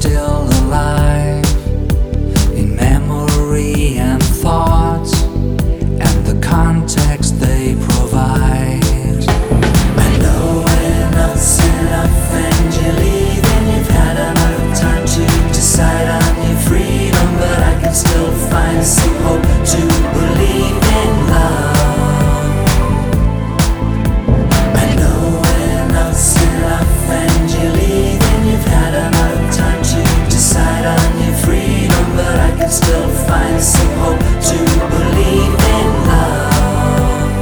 still alive in memory and thought, and the context they provide. I know enough's enough and you're leaving. You've had enough time to decide on your freedom, but I can still find some hope to believe in love. I know enough's enough and you're leaving. You've had enough time to decide on your freedom, but I can still find some hope to believe in love.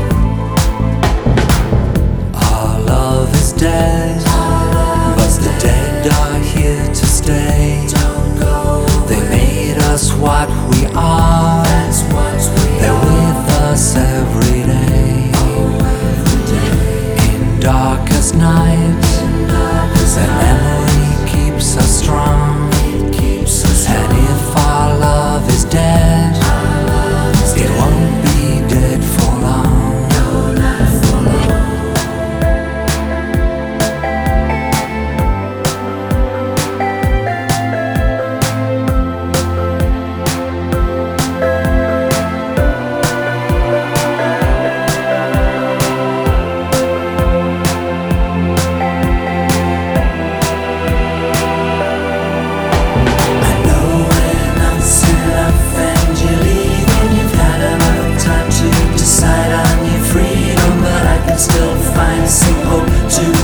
Our love is dead, but the dead are here to stay. They made us what we are. They're with us every day. In darkest nights, their memory keeps us strong. And if our love is dead, it won't be dead for long. Still find some hope to